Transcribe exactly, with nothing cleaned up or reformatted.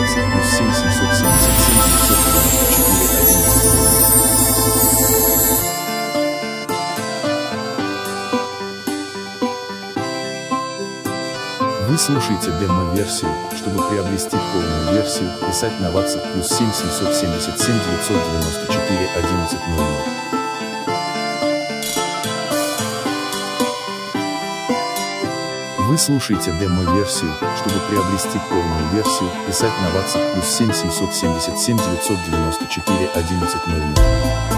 двадцать плюс семь семьсот семьдесят семь девятьсот девяносто четыре одиннадцать. Вы слушаете демо-версию. Чтобы приобрести полную версию, писать на WhatsApp плюс семь семьсот семьдесят семь девятьсот девяносто четыре одиннадцать ноль ноль. Вы слушаете демо-версию. Чтобы приобрести полную версию, писать на WhatsApp плюс семь семьсот семьдесят семь девятьсот девяносто четыре одиннадцать ноль ноль.